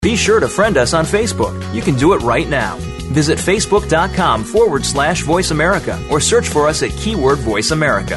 Be sure to friend us on Facebook. You can do it right now. Visit facebook.com/Voice America or search for us at keyword Voice America.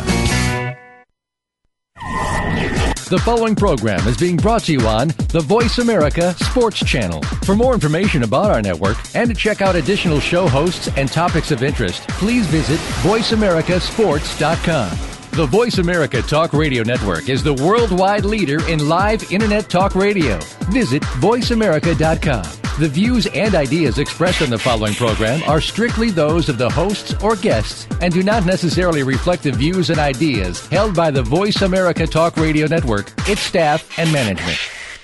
The following program is being brought to you on the Voice America Sports Channel. For more information about our network and to check out additional show hosts and topics of interest, please visit voiceamericasports.com. The Voice America Talk Radio Network is the worldwide leader in live Internet talk radio. Visit voiceamerica.com. The views and ideas expressed on the following program are strictly those of the hosts or guests and do not necessarily reflect the views and ideas held by the Voice America Talk Radio Network, its staff, and management.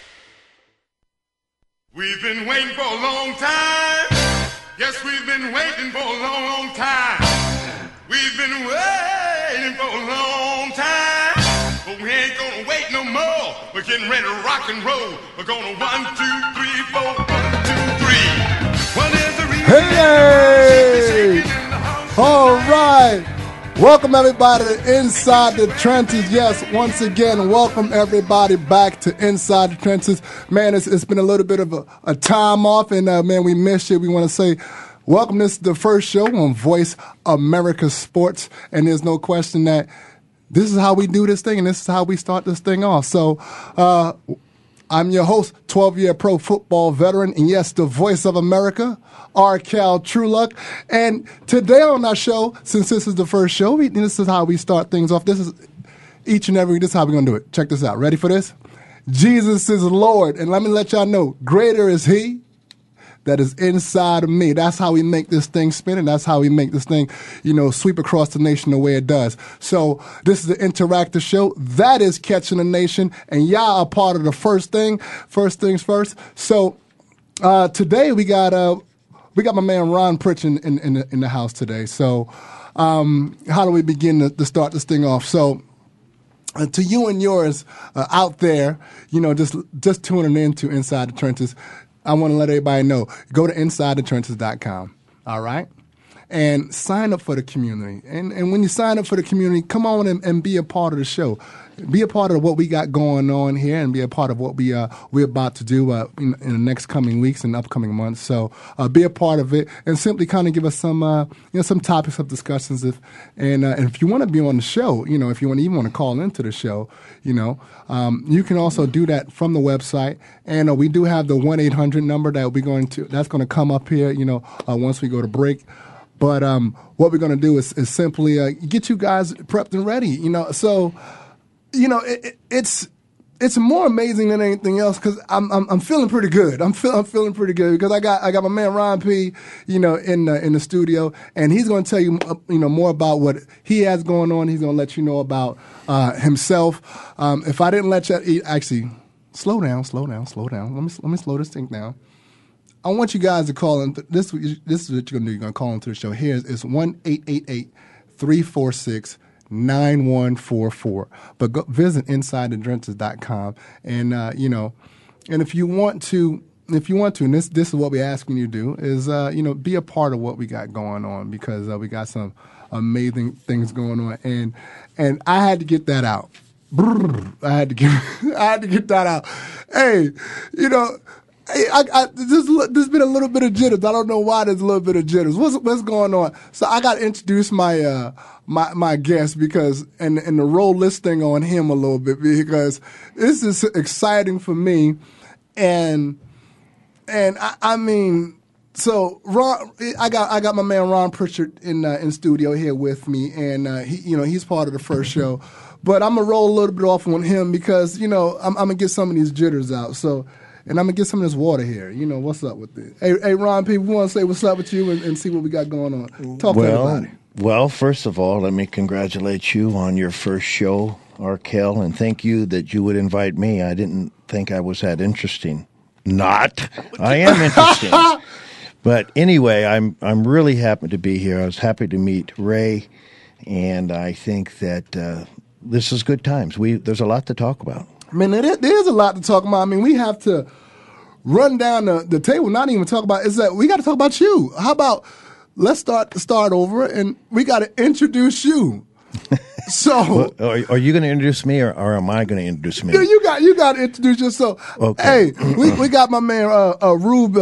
We've been waiting for a long time. Yes, we've been waiting for a long, long time. We've been waiting for a long time. But we ain't gonna wait no more. We're getting ready to rock and roll. We're gonna 1, 2, 3, 4, 1, 2, 3. Well, there's a reason. Hey! All right. Welcome everybody to Inside the Trenches. Yes, once again, welcome everybody back to Inside the Trenches. Man, it's been a little bit of a time off, and man, we missed you. We want to say welcome. This is the first show on Voice America Sports, and there's no question that this is how we do this thing, and this is how we start this thing off. So, I'm your host, 12-year pro football veteran, and yes, the voice of America, Arkel Trueluck. And today on our show, since this is the first show, this is how we start things off. This is this is how we're going to do it. Check this out. Ready for this? Jesus is Lord. And let me let y'all know, greater is He that is inside of me. That's how we make this thing spin, and that's how we make this thing, sweep across the nation the way it does. So this is the interactive show. That is Catching the Nation, and y'all are part of the first things first. So today we got my man Ron Pritchett in the house today. So how do we begin to start this thing off? So to you and yours out there, just tuning in to Inside the Trenches, I want to let everybody know, go to InsideTheTrenches.com, all right? And sign up for the community. And when you sign up for the community, come on and be a part of the show. Be a part of what we got going on here and be a part of what we're about to do in the next coming weeks and upcoming months. So be a part of it and simply kind of give us some topics of discussions. And if you want to be on the show, if you even want to call into the show, you can also do that from the website. And we do have the 1-800 number that's going to come up here, once we go to break. But what we're going to do is simply get you guys prepped and ready, So, it's more amazing than anything else because I'm feeling pretty good. I'm feeling pretty good because I got my man Ron P. in the studio, and he's going to tell you more about what he has going on. He's going to let you know about himself. If I didn't let you actually slow down. Let me slow this thing down. I want you guys to call in. This is what you're going to do. You're going to call into the show. Here is 1-888-346-9144. But go visit InsideTheTrenches.com. And, and if you want to, and this is what we're asking you to do, is, be a part of what we got going on because we got some amazing things going on. And I had to get that out. I had to get that out. Hey, there's been a little bit of jitters. I don't know why there's a little bit of jitters. What's going on? So I got to introduce my my guest because and to roll this thing on him a little bit because this is exciting for me, and I mean. So Ron, I got my man Ron Pritchett in studio here with me, and he's part of the first show, but I'm gonna roll a little bit off on him because I'm gonna get some of these jitters out. So. And I'm going to get some of this water here. What's up with it? Hey, Ron, people want to say what's up with you and see what we got going on. Talk to everybody. Well, first of all, let me congratulate you on your first show, Arkel, and thank you that you would invite me. I didn't think I was that interesting. Not. I am interesting. But anyway, I'm really happy to be here. I was happy to meet Ray, and I think that this is good times. There's a lot to talk about. Man, there's a lot to talk about. I mean, we have to run down the table, not even talk about. Is that we got to talk about you? How about let's start over, and we got to introduce you. So, are you going to introduce me, or am I going to introduce me? yeah, you got to introduce yourself. Okay. Hey, we got my man Rube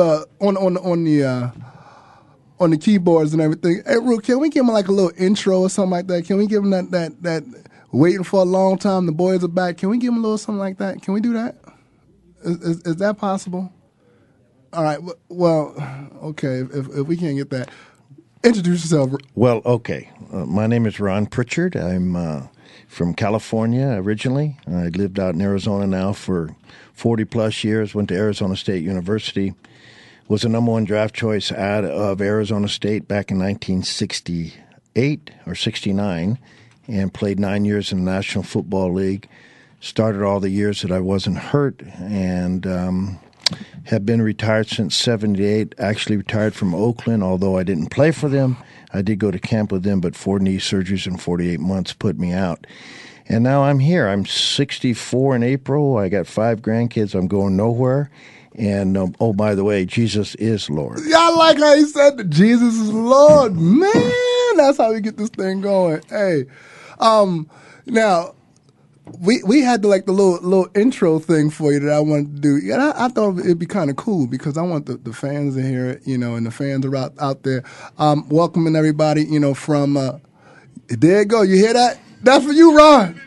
on the keyboards and everything. Hey, Rube, can we give him like a little intro or something like that? Can we give him that waiting for a long time? The boys are back. Can we give him a little something like that? Can we do that? Is that possible? All right. Well, okay. If we can't get that, introduce yourself. Well, okay. My name is Ron Pritchard. I'm from California originally. I lived out in Arizona now for 40-plus years. Went to Arizona State University. Was the number one draft choice out of Arizona State back in 1968 or 69, and played 9 years in the National Football League. Started all the years that I wasn't hurt, and have been retired since 78. Actually retired from Oakland, although I didn't play for them. I did go to camp with them, but 4 knee surgeries in 48 months put me out. And now I'm here. I'm 64 in April. I got 5 grandkids. I'm going nowhere. And, oh, by the way, Jesus is Lord. Yeah, I like how he said that Jesus is Lord. Man, that's how we get this thing going. Hey, now, we had the little intro thing for you that I wanted to do. Yeah, I thought it'd be kind of cool because I want the fans to hear it, and the fans are out there. Welcoming everybody, from, there you go. You hear that? That's for you, Ron.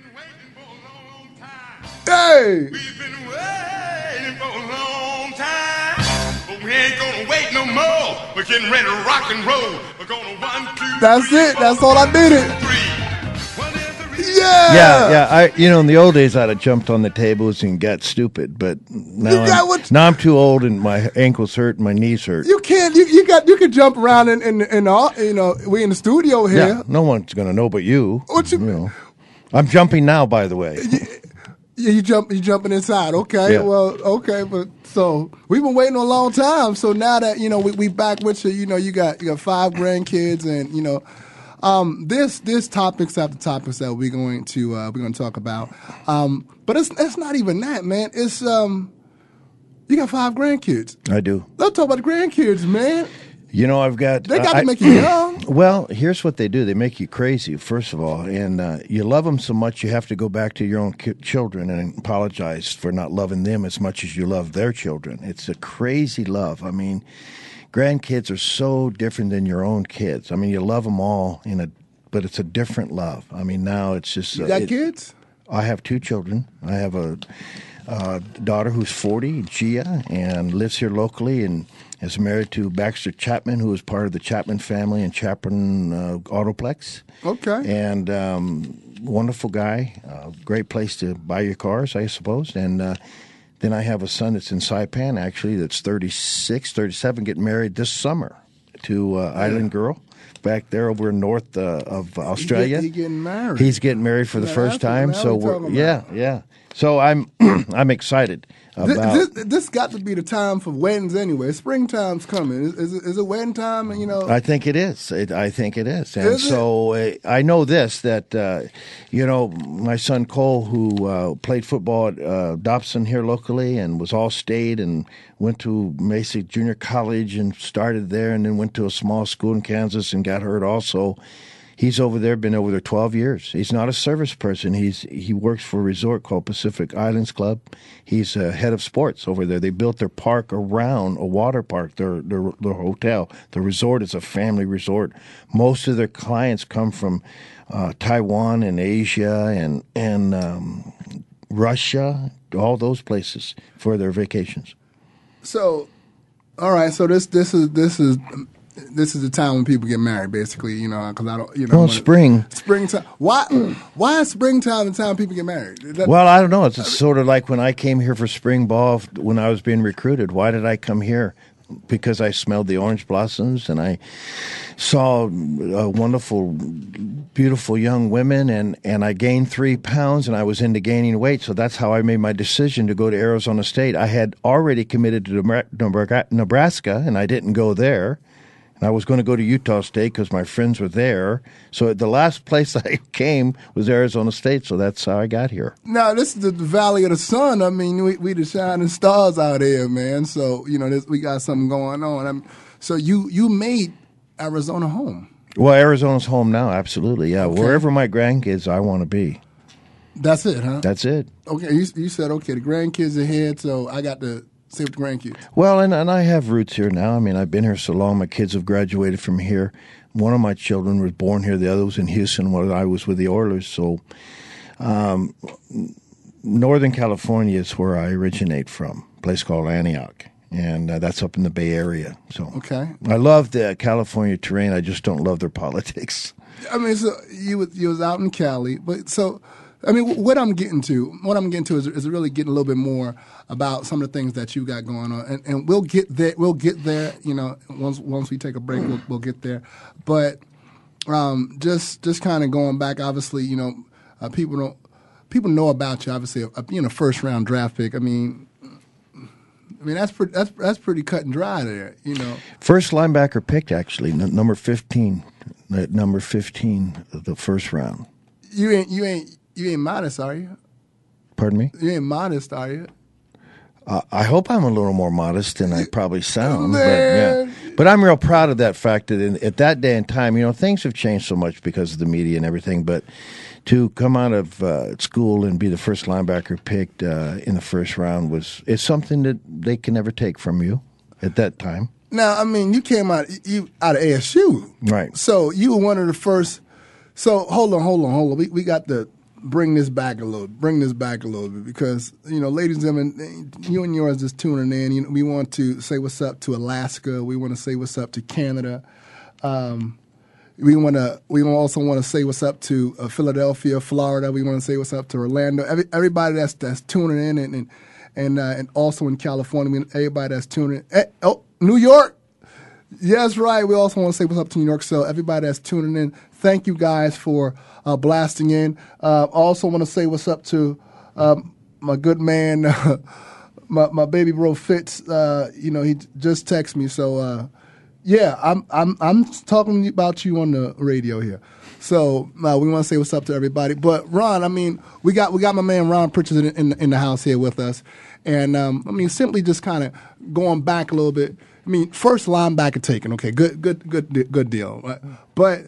Hey! We've been waiting for a long time, but we ain't gonna wait no more. We're getting ready to rock and roll. We're gonna 1, 2, That's 3, it. 4, That's all I needed. 3. What is the reason? Yeah. Yeah. In the old days, I'd have jumped on the tables and got stupid, but now I'm too old and my ankles hurt and my knees hurt. You can't. You can jump around in all. We in the studio here. Yeah, no one's gonna know but you. What you? I'm jumping now, by the way. Yeah, you jumping inside. Okay, Yeah. well, okay, but so we've been waiting a long time. So now that we back with you, you got 5 grandkids, and this topics after topics that we're going to talk about. But it's not even that, man. It's you got 5 grandkids. I do. Let's talk about the grandkids, man. I've got. They got to make you young. Well, here's what they do. They make you crazy, first of all. And you love them so much you have to go back to your own children and apologize for not loving them as much as you love their children. It's a crazy love. I mean, grandkids are so different than your own kids. I mean, you love them all, but it's a different love. I mean, now it's just... You got kids? I have 2 children. I have a daughter who's 40, Gia, and lives here locally and is married to Baxter Chapman, who is part of the Chapman family in Chapman Autoplex. Okay. And wonderful guy. Great place to buy your cars, I suppose. And then I have a son that's in Saipan, actually, that's 36, 37, getting married this summer to Island Girl. Back there over north of Australia. He's getting married. He's getting married for the first time. So yeah. So I'm excited about this. Got to be the time for weddings anyway. Springtime's coming. Is it wedding time? I think it is. I think it is. And so I know this that my son Cole, who played football at Dobson here locally and was all-state and went to Mesa Junior College and started there, and then went to a small school in Kansas and got hurt also. He's been over there 12 years. He's not a service person. He works for a resort called Pacific Islands Club. He's head of sports over there. They built their park around a water park, their hotel. The resort is a family resort. Most of their clients come from Taiwan and Asia and Russia, all those places for their vacations. So, all right. So this is the time when people get married, basically. Because I don't. Well, springtime. Why is springtime the time people get married? Well, I don't know. It's sort of like when I came here for spring ball when I was being recruited. Why did I come here? Because I smelled the orange blossoms and I saw wonderful, beautiful young women, and I gained 3 pounds and I was into gaining weight. So that's how I made my decision to go to Arizona State. I had already committed to Nebraska, and I didn't go there. And I was going to go to Utah State because my friends were there. So the last place I came was Arizona State, so that's how I got here. Now, this is the Valley of the Sun. I mean, we the shining stars out here, man. So, we got something going on. So you made Arizona home. Well, Arizona's home now, absolutely. Yeah, Okay. wherever my grandkids, I want to be. That's it, huh? That's it. Okay, you said, okay, the grandkids are ahead, so I got to stay with the grandkids. Well, and I have roots here now. I mean, I've been here so long. My kids have graduated from here. One of my children was born here. The other was in Houston when I was with the Oilers. So Northern California is where I originate from, a place called Antioch. And that's up in the Bay Area. So Okay. I love the California terrain. I just don't love their politics. I mean, so you was out in Cali, but so I mean, what I'm getting to is really getting a little bit more about some of the things that you got going on, and we'll get there. We'll get there. You know, once we take a break, we'll get there. But just kind of going back, obviously, you know, people know about you. Obviously, being a first round draft pick. I mean, that's pretty cut and dry there. You know, First linebacker picked, actually, number 15. Number 15 of the first round. You ain't modest, are you? Pardon me? You ain't modest, are you? I hope I'm a little more modest than I probably sound. Man. But, yeah. But I'm real proud of that fact that at that day and time, you know, things have changed so much because of the media and everything. But to come out of school and be the first linebacker picked in the first round it's something that they can never take from you at that time. Now, I mean, you came out of ASU. Right. So you were one of the first. So hold on. We got to bring this back a little bit because, you know, ladies and gentlemen, you and yours just tuning in. You know, we want to say what's up to Alaska. We want to say what's up to Canada. We also want to say what's up to Philadelphia, Florida. We want to say what's up to Orlando. Everybody that's tuning in and also in California. Everybody that's tuning in. New York. Yes, right. We also want to say what's up to New York. So everybody that's tuning in, thank you guys for blasting in. Also want to say what's up to my good man, my baby bro Fitz. You know, he just texted me. So yeah, I'm talking about you on the radio here. So we want to say what's up to everybody. But Ron, I mean, we got my man Ron Pritchard in the house here with us, and I mean, simply just kind of going back a little bit. I mean, first linebacker taken, okay, good deal. Right? But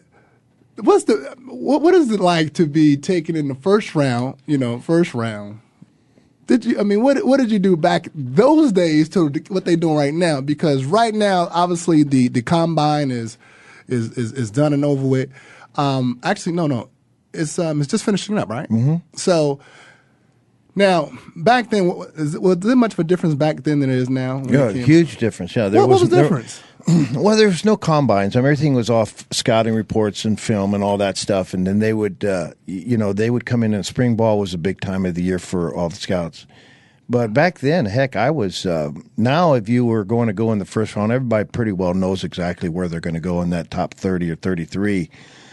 what is it like to be taken in the first round? You know, first round. Did you? I mean, what did you do back those days to what they're doing right now? Because right now, obviously, the combine is done and over with. Actually, no, it's just finishing up, right? Mm-hmm. So. Now, back then, was there much of a difference back then than it is now? Yeah, huge difference. Yeah, what was the difference? Well, there was no combines. I mean, everything was off scouting reports and film and all that stuff. And then they would, they would come in, and spring ball was a big time of the year for all the scouts. But back then, heck, I was. Now, if you were going to go in the first round, everybody pretty well knows exactly where they're going to go in that top 30 or 33.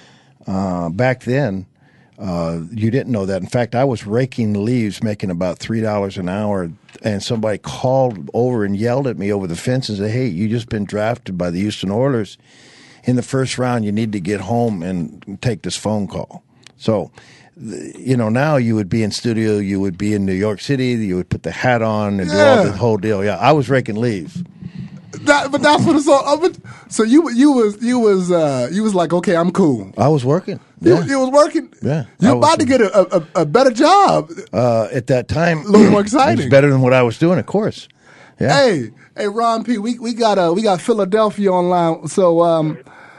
Back then. You didn't know that. In fact, I was raking leaves, making about $3 an hour, and somebody called over and yelled at me over the fence and said, "Hey, you just been drafted by the Houston Oilers in the first round. You need to get home and take this phone call." So, you know, now you would be in studio, you would be in New York City, you would put the hat on and do all the whole deal. Yeah, I was raking leaves. But that's what it's all. So you was like, okay, I'm cool. I was working. Yeah. You was working. Yeah, you about to get a better job. At that time, a little more exciting. It was better than what I was doing, of course. Yeah. Hey, Ron P. We got Philadelphia online. So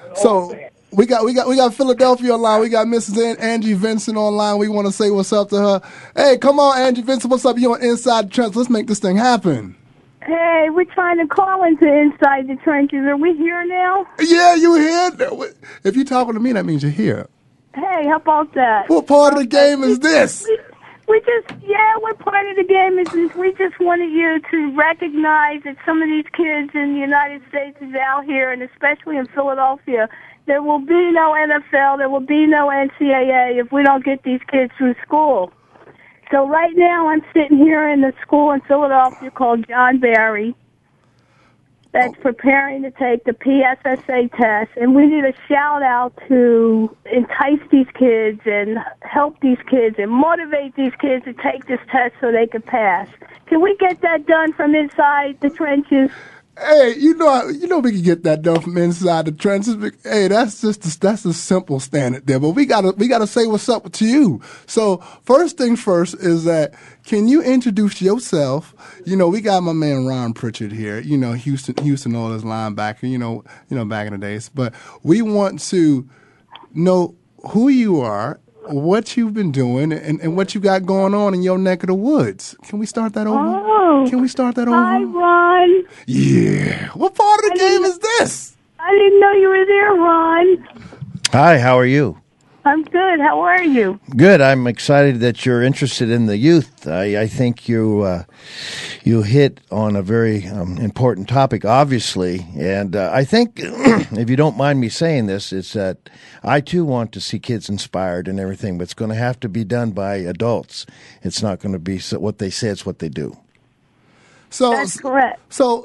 we got Philadelphia online. We got Mrs. Angie Vincent online. We want to say what's up to her. Hey, come on, Angie Vincent. What's up? You on Inside the Trenches? Let's make this thing happen. Hey, we're trying to call into Inside the Trenches. Are we here now? Yeah, you here? If you're talking to me, that means you're here. Hey, how about that? What part of the game is this? What part of the game is this? We just wanted you to recognize that some of these kids in the United States is out here, and especially in Philadelphia, there will be no NFL, there will be no NCAA if we don't get these kids through school. So right now I'm sitting here in the school in Philadelphia called John Barry that's preparing to take the PSSA test, and we need a shout-out to entice these kids and help these kids and motivate these kids to take this test so they can pass. Can we get that done from Inside the Trenches? Hey, you know we can get that done from inside the trenches. Hey, that's a simple standard there. But we gotta say what's up to you. So first thing first is that can you introduce yourself? You know, we got my man Ron Pritchard here. You know, Houston Oilers linebacker. You know back in the days. But we want to know who you are, what you've been doing, and what you got going on in your neck of the woods. Can we start that over? Oh. Can we start that over? Hi, Ron. Yeah. What part of the game is this? I didn't know you were there, Ron. Hi, how are you? I'm good. How are you? Good. I'm excited that you're interested in the youth. I think you hit on a very important topic, obviously. And I think, if you don't mind me saying this, it's that I, too, want to see kids inspired and everything, but it's going to have to be done by adults. It's not going to be what they say, it's what they do. So That's correct. So,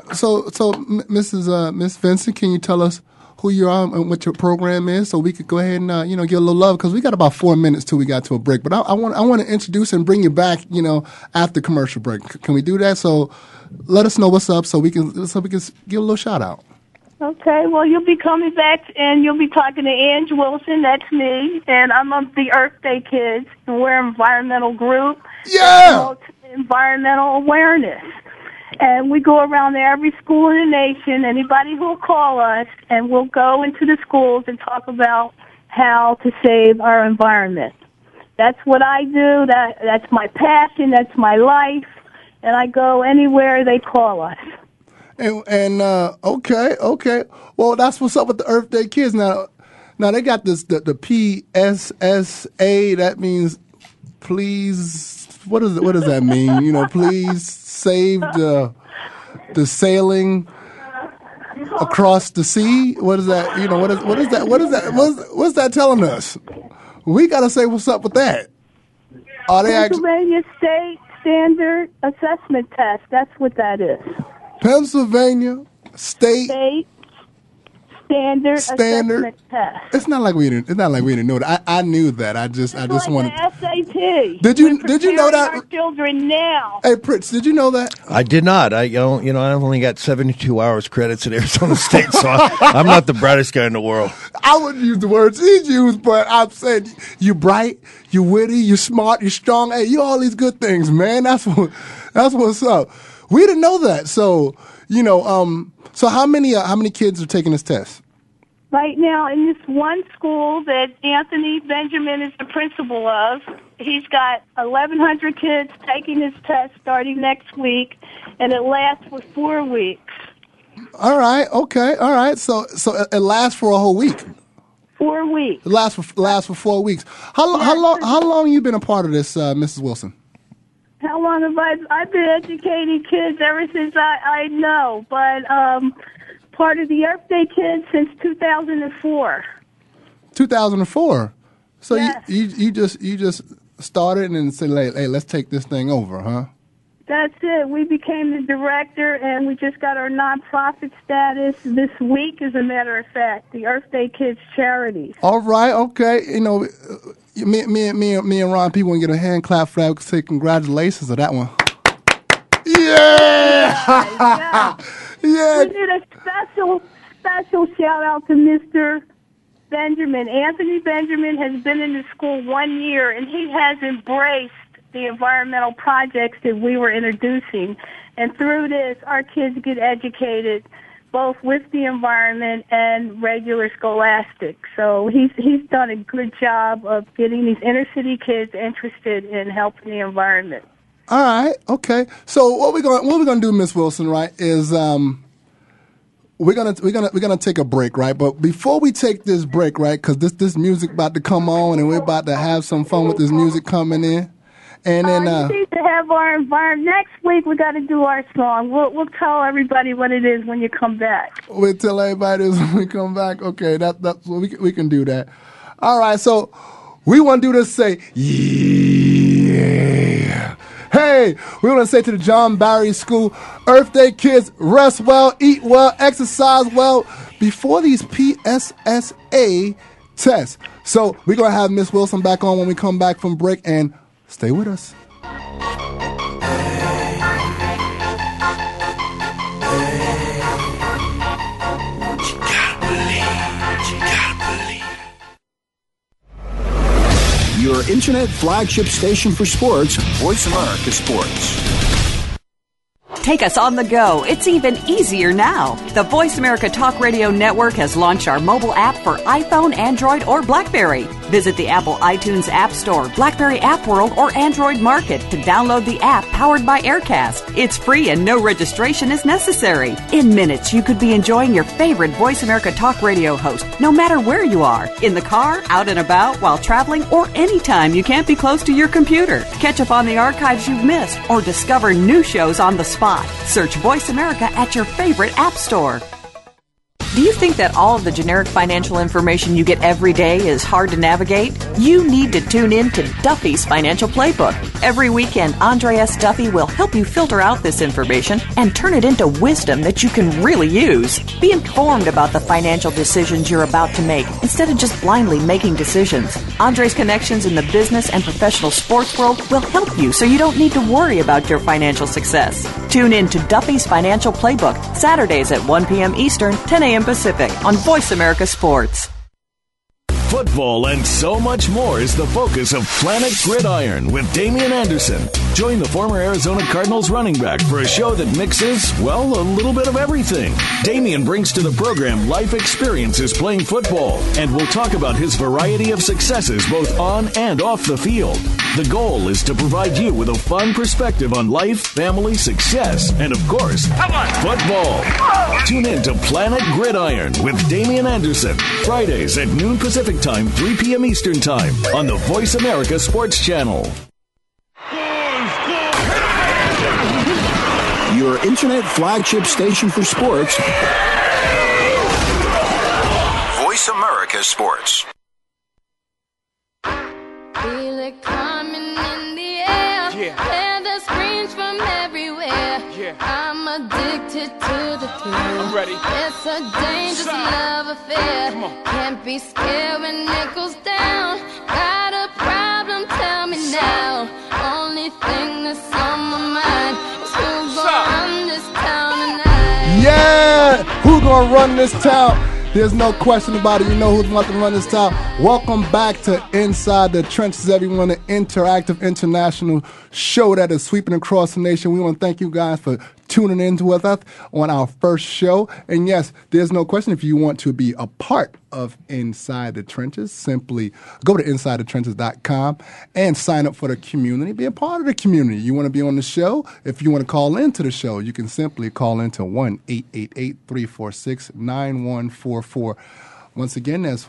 Miss Vincent, can you tell us who you are and what your program is, so we could go ahead and give a little love, because we got about 4 minutes till we got to a break. But I want to introduce and bring you back, after commercial break. Can we do that? So let us know what's up, so we can give a little shout out. Okay, well, you'll be coming back, and you'll be talking to Ange Wilson. That's me, and I'm of the Earth Day Kids, and we're an environmental group. Yeah. Environmental awareness. And we go around to every school in the nation, anybody who will call us, and we'll go into the schools and talk about how to save our environment. That's what I do. That's my passion. That's my life. And I go anywhere they call us. Okay. Well, that's what's up with the Earth Day Kids. Now they got this the PSSA. That means please. What does that mean? Please save the sailing across the sea. What is that? What is that? What's that telling us? We got to say what's up with that. Are they Pennsylvania State Standard Assessment Test. That's what that is. Pennsylvania State Standard Assessment Test. It's not like we didn't know that. I knew that. I just wanted. The SAT. Did you know that? Our children now. Hey, Pritz, did you know that? I did not. I've only got 72 hours credits at Arizona State, so I'm not the brightest guy in the world. I wouldn't use the words he's used, but I'm saying you bright, you witty, you smart, you strong. Hey, you all these good things, man. That's what's up. We didn't know that. So so how many kids are taking this test? Right now, in this one school that Anthony Benjamin is the principal of, he's got 1,100 kids taking this test starting next week, and it lasts for 4 weeks. All right, okay, all right. So it lasts for a whole week. 4 weeks. It lasts for 4 weeks. How long you been a part of this, Mrs. Wilson? How long have I've been educating kids ever since I know, but part of the Earth Day Kids since 2004. 2004. So yes. you just started and said, hey, let's take this thing over, huh? That's it. We became the director, and we just got our nonprofit status this week, as a matter of fact, the Earth Day Kids Charities. All right, okay. Me and Ron P. want to get a hand clap for that. Say congratulations on that one. Yeah! Yeah. We did a special shout out to Mr. Benjamin. Anthony Benjamin has been in the school 1 year, and he has embraced the environmental projects that we were introducing. And through this, our kids get educated both with the environment and regular scholastic. So he's done a good job of getting these inner city kids interested in helping the environment. All right, okay. So what we're gonna do, Miss Wilson, right, is we're gonna take a break, right? But before we take this break, right, because this music about to come on, and we're about to have some fun with this music coming in, and then we need to have our environment. Next week we got to do our song. We'll tell everybody what it is when you come back. We'll tell everybody this when we come back. Okay, that's we can do that. All right, so we want to do this. Say yeah. Hey, we want to say to the John Barry School, Earth Day kids, rest well, eat well, exercise well before these PSSA tests. So we're going to have Miss Wilson back on when we come back from break, and stay with us. Hey. internet flagship station for sports, Voice America Sports. Take us on the go. It's even easier now. The Voice America Talk Radio Network has launched our mobile app for iPhone, Android, or BlackBerry. Visit the Apple iTunes App Store, BlackBerry App World, or Android Market to download the app powered by Aircast. It's free and no registration is necessary. In minutes, you could be enjoying your favorite Voice America Talk Radio host, no matter where you are, in the car, out and about, while traveling, or anytime you can't be close to your computer. Catch up on the archives you've missed, or discover new shows on the spot. Search Voice America at your favorite app store. Do you think that all of the generic financial information you get every day is hard to navigate? You need to tune in to Duffy's Financial Playbook. Every weekend, Andre S. Duffy will help you filter out this information and turn it into wisdom that you can really use. Be informed about the financial decisions you're about to make instead of just blindly making decisions. Andre's connections in the business and professional sports world will help you so you don't need to worry about your financial success. Tune in to Duffy's Financial Playbook, Saturdays at 1 p.m. Eastern, 10 a.m. Pacific on Voice America Sports. Football and so much more is the focus of Planet Gridiron with Damian Anderson. Join the former Arizona Cardinals running back for a show that mixes, well, a little bit of everything. Damian brings to the program life experiences playing football, and we'll talk about his variety of successes both on and off the field. The goal is to provide you with a fun perspective on life, family, success, and of course, football. Tune in to Planet Gridiron with Damian Anderson, Fridays at noon Pacific Time, 3 p.m. Eastern Time on the Voice America Sports Channel. Your internet flagship station for sports. Voice America Sports. Feel it coming in the air. Hear the screams from everywhere. I'm addicted to the thrill. I'm ready. It's a dangerous love affair. Can't be scared when it goes down. Got a problem? Tell me now. Only thing that's on my mind is who's gonna run this town tonight. Yeah, who's gonna run this town? There's no question about it. You know who's about to run this town. Welcome back to Inside the Trenches, everyone, an interactive international show that is sweeping across the nation. We want to thank you guys for tuning in with us on our first show. And yes, there's no question, if you want to be a part of Inside the Trenches, simply go to InsideTheTrenches.com and sign up for the community. Be a part of the community. You want to be on the show? If you want to call into the show, you can simply call into 1-888-346-9144. Once again, that's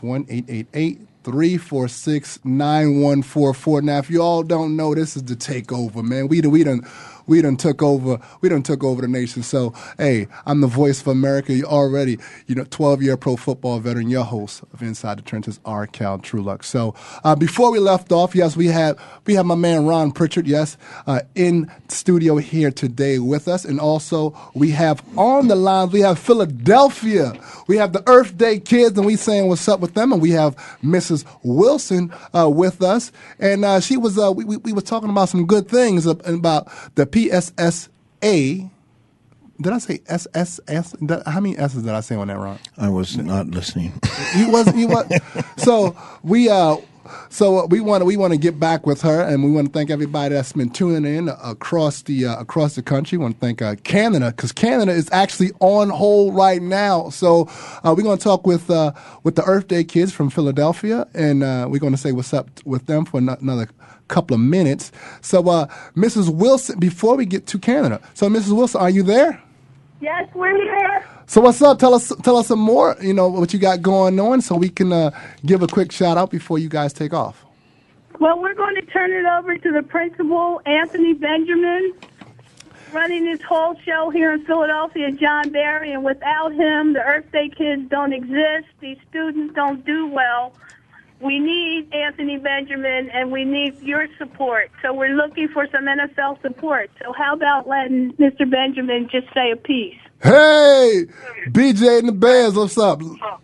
1-888-346-9144. Now, if you all don't know, this is the takeover, man. We done took over the nation. So, hey, I'm the voice of America. You already, 12-year pro football veteran, your host of Inside the Trenches, R. Cal Truluck. So, before we left off, yes, we have my man Ron Pritchard, yes, in studio here today with us, and also we have on the lines, we have Philadelphia. We have the Earth Day kids, and we saying what's up with them, and we have Mrs. Wilson with us, and she was we were talking about some good things about the PSSA. Did I say SSS? How many S's did I say on that, Ron? I was not listening. You wasn't. So we want to get back with her, and we want to thank everybody that's been tuning in across the country. We want to thank Canada, because Canada is actually on hold right now. So we're going to talk with the Earth Day kids from Philadelphia, and we're going to say what's up with them for another couple of minutes. So Mrs. Wilson, before we get to Canada, so Mrs. Wilson, are you there? Yes, we're here. So what's up? Tell us some more, what you got going on, so we can give a quick shout out before you guys take off. Well, we're going to turn it over to the principal, Anthony Benjamin, running this whole show here in Philadelphia, John Barry, and without him, the Earth Day kids don't exist. These students don't do well. We need Anthony Benjamin, and we need your support. So we're looking for some NFL support. So how about letting Mr. Benjamin just say a piece? Hey, BJ and the Bears, what's up?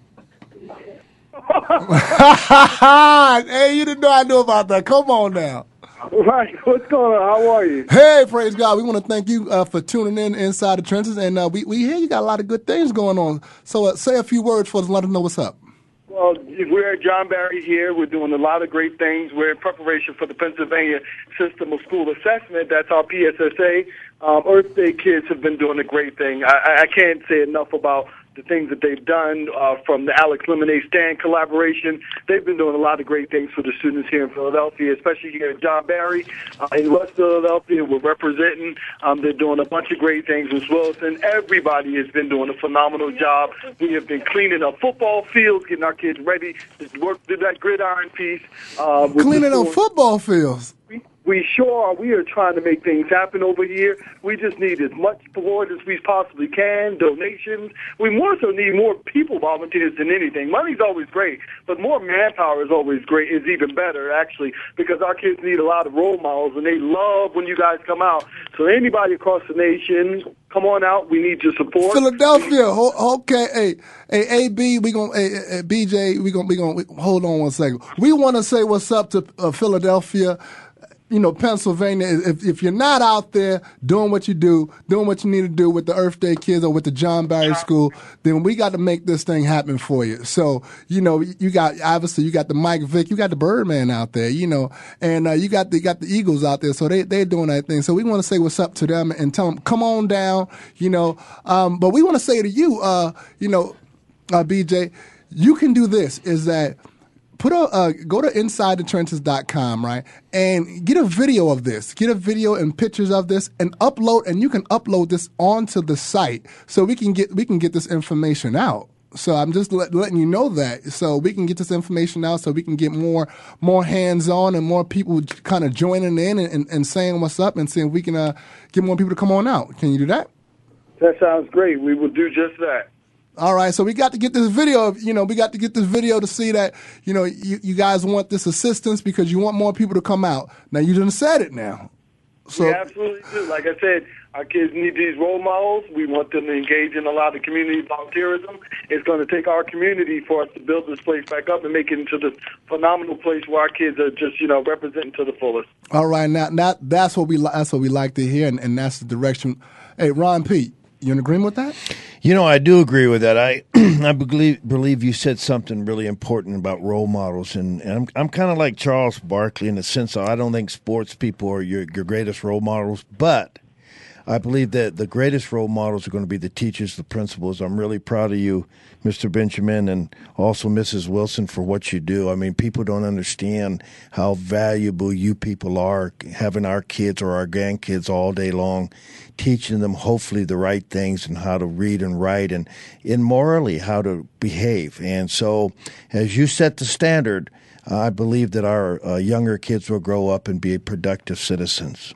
Hey, you didn't know I knew about that. Come on now. Right, what's going on? How are you? Hey, praise God. We want to thank you for tuning in Inside the Trenches, and we hear you got a lot of good things going on. So say a few words for us, let us know what's up. Well, we're at John Barry here. We're doing a lot of great things. We're in preparation for the Pennsylvania System of School Assessment. That's our PSSA. Earth Day kids have been doing a great thing. I can't say enough about the things that they've done, from the Alex Lemonade Stand collaboration. They've been doing a lot of great things for the students here in Philadelphia, especially here at John Barry. In West Philadelphia, we're representing. They're doing a bunch of great things with Wilson. Everybody has been doing a phenomenal job. We have been cleaning up football fields, getting our kids ready to work through that gridiron piece. Cleaning up football fields? We sure are. We are trying to make things happen over here. We just need as much support as we possibly can, donations. We more so need more people volunteers than anything. Money's always great, but more manpower is always great, is even better, actually, because our kids need a lot of role models, and they love when you guys come out. So anybody across the nation, come on out. We need your support. Philadelphia, okay. Hey, AB, BJ, we gonna hold on one second. We want to say what's up to Philadelphia. Pennsylvania, if you're not out there doing what you do, doing what you need to do with the Earth Day kids or with the John Barry School, then we got to make this thing happen for you. So, you got the Mike Vick, you got the Birdman out there, and you got the Eagles out there. So they're doing that thing. So we want to say what's up to them and tell them, come on down, but we want to say to you, BJ, you can do this, is that go to InsideTheTrenches.com, right, and get a video of this. Get a video and pictures of this, and you can upload this onto the site so we can get this information out. So I'm just letting you know that, so we can get this information out, so we can get more hands on and more people kind of joining in and saying what's up, and seeing if we can get more people to come on out. Can you do that? That sounds great. We will do just that. All right, so we got to get this video. We got to get this video to see that you guys want this assistance because you want more people to come out. Now you done said it now. So we absolutely do. Like I said, our kids need these role models. We want them to engage in a lot of community volunteerism. It's going to take our community for us to build this place back up and make it into the phenomenal place where our kids are just representing to the fullest. All right, now that's what we like to hear, and that's the direction. Hey, Ron P., you in agreement with that? I do agree with that. I believe you said something really important about role models, and I'm kind of like Charles Barkley in the sense that I don't think sports people are your greatest role models, but I believe that the greatest role models are going to be the teachers, the principals. I'm really proud of you, Mr. Benjamin, and also Mrs. Wilson, for what you do. I mean, people don't understand how valuable you people are, having our kids or our grandkids all day long, teaching them hopefully the right things and how to read and write and morally how to behave. And so as you set the standard, I believe that our younger kids will grow up and be productive citizens.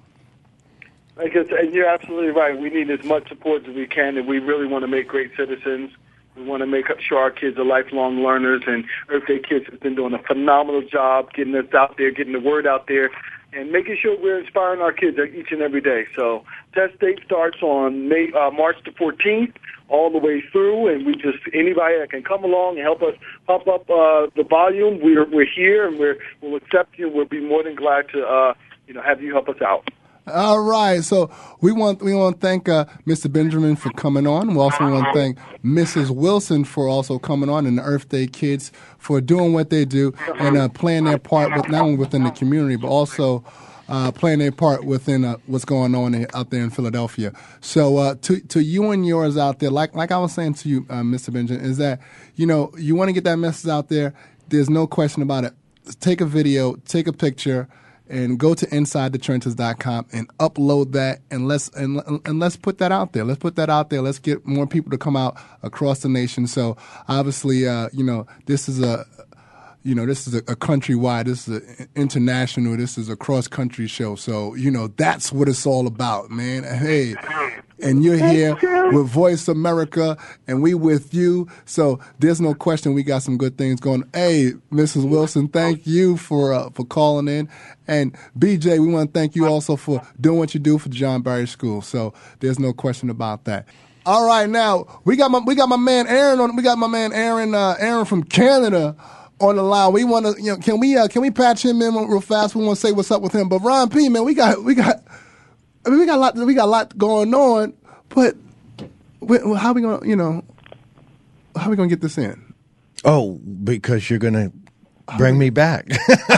And you're absolutely right. We need as much support as we can, and we really want to make great citizens. We want to make sure our kids are lifelong learners, and Earth Day Kids has been doing a phenomenal job getting us out there, getting the word out there, and making sure we're inspiring our kids each and every day. So test date starts on March the 14th all the way through, and anybody that can come along and help us pump up the volume, we're here, and we'll accept you. We'll be more than glad to have you help us out. All right, so we want to thank Mr. Benjamin for coming on. We also want to thank Mrs. Wilson for also coming on, and the Earth Day Kids for doing what they do and playing their part not only within the community but also playing their part within what's going on out there in Philadelphia. So to you and yours out there, like I was saying to you, Mr. Benjamin, is that you want to get that message out there. There's no question about it. Take a video, take a picture, and go to InsideTheTrenches.com and upload that, and let's put that out there. Let's put that out there. Let's get more people to come out across the nation. So obviously, this is a countrywide, this is an international, this is a cross-country show. So, that's what it's all about, man. Hey, and you're here with Voice America, and we with you. So there's no question we got some good things going. Hey, Mrs. Wilson, thank you for calling in. And BJ, we want to thank you also for doing what you do for John Barry School. So there's no question about that. All right, now we got my man Aaron on. We got my man Aaron from Canada on the line. We want to, can we patch him in real fast? We want to say what's up with him. But Ron P, man, we got a lot going on. But how we gonna get this in? Oh, because you're going to bring me back.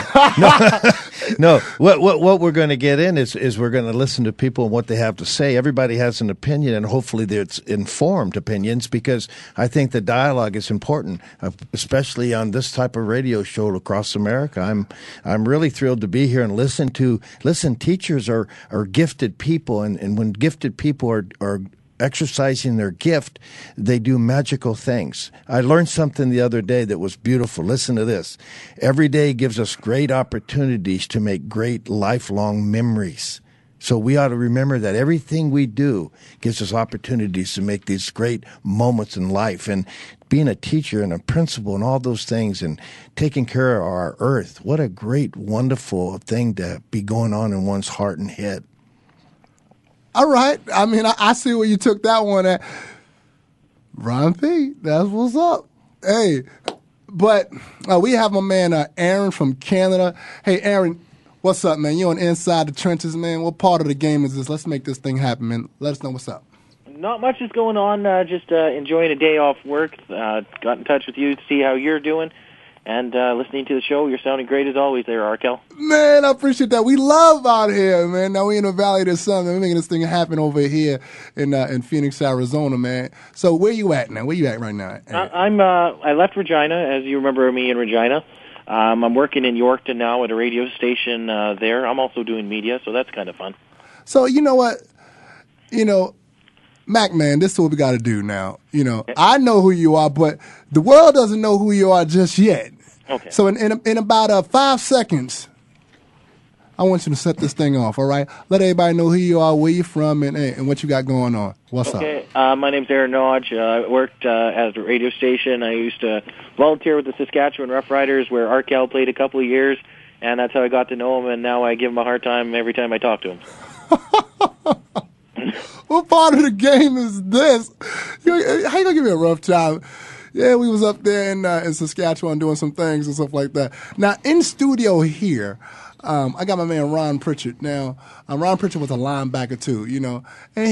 No. What we're going to get in is we're going to listen to people and what they have to say. Everybody has an opinion, and hopefully it's informed opinions, because I think the dialogue is important, especially on this type of radio show across America. I'm really thrilled to be here and listen. Teachers are gifted people, and when gifted people are exercising their gift, they do magical things. I learned something the other day that was beautiful. Listen to this. Every day gives us great opportunities to make great lifelong memories. So we ought to remember that everything we do gives us opportunities to make these great moments in life. And being a teacher and a principal and all those things and taking care of our earth, what a great, wonderful thing to be going on in one's heart and head. All right. I mean, I see where you took that one at. Ron P., that's what's up. Hey, but we have my man Aaron from Canada. Hey, Aaron, what's up, man? You on Inside the Trenches, man. What part of the game is this? Let's make this thing happen, man. Let us know what's up. Not much is going on. Just enjoying a day off work. Got in touch with you to see how you're doing. And listening to the show, you're sounding great as always there, Arkel. Man, I appreciate that. We love out here, man. Now we in the Valley of the Sun. We're making this thing happen over here in Phoenix, Arizona, man. So where you at now? Where you at right now? I left Regina, as you remember me in Regina. I'm working in Yorkton now at a radio station there. I'm also doing media, so that's kind of fun. So you know what? Mac, man, this is what we got to do now. I know who you are, but the world doesn't know who you are just yet. Okay. So in about 5 seconds, I want you to set this thing off, all right? Let everybody know who you are, where you're from, and what you got going on. What's up? Okay, my name's Aaron Nodge. I worked at a radio station. I used to volunteer with the Saskatchewan Roughriders, where Arkel played a couple of years, and that's how I got to know him, and now I give him a hard time every time I talk to him. What part of the game is this? How you gonna give me a rough time? Yeah, we was up there in Saskatchewan doing some things and stuff like that. Now, in studio here, I got my man Ron Pritchard. Now, Ron Pritchard was a linebacker too, and